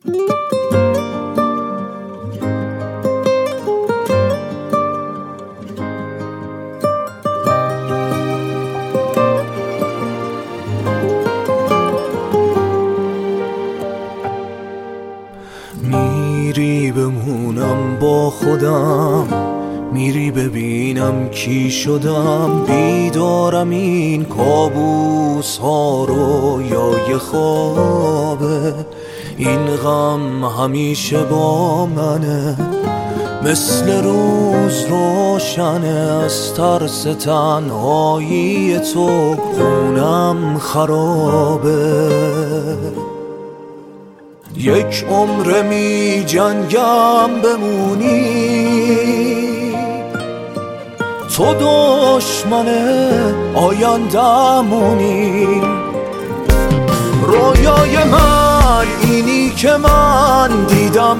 میری بمونم با خودم، میری ببینم کی شدم، بیدارم این کابوس ها رو یا یه خوابه، این غم همیشه با منه، مثل روز روشنه، از ترس تنهایی تو خونم خرابه. یک عمر می جنگم بمونی، تو دشمن آینده‌مونی، رویای من اینی که من دیدم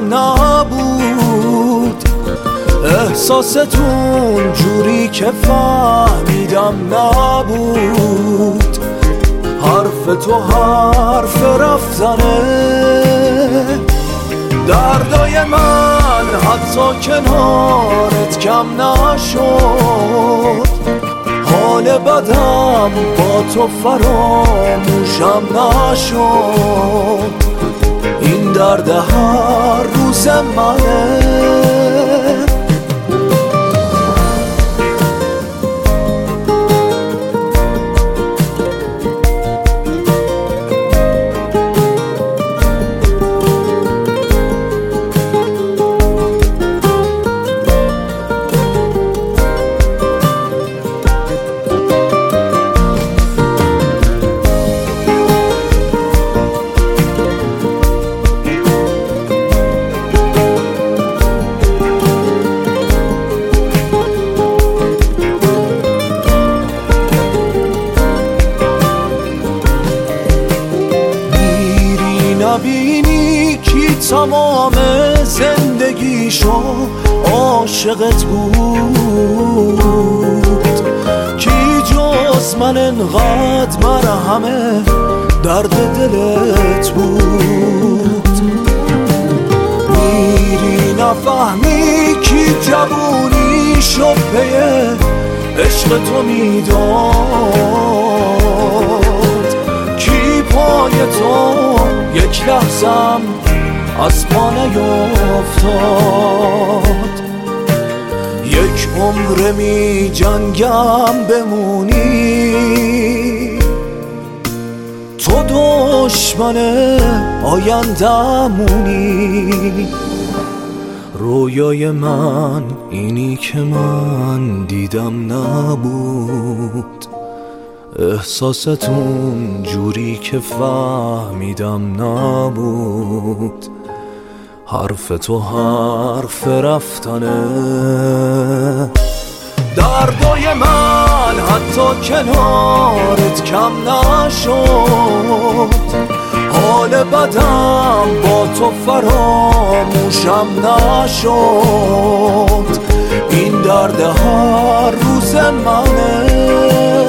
نبود، احساستون جوری که فهمیدم نبود، حرف تو حرف رفتنه، دردای من حتی کنارت کم نشد، حال بدم با تو فراموشم نشد، این درد هر روز منه. نبینی کی تمام زندگیشو عاشقت بود، کی جز من انقدر مرهمه درد دلت بود، میری نفهمی کی جوونیشو پی عشق تو میداد، کی پای تو یک لحظم از پا نیفتاد، یک عمر می جنگم بمونی، تو دشمن آینده‌مونی، رویای من اینی که من دیدم نبود، احساستون جوری که فهمیدم نبود، حرف تو حرف رفتنه، دردای من حتی کنارت کم نشد، حال بدم با تو فراموشم نشد، این درد هر روز منه.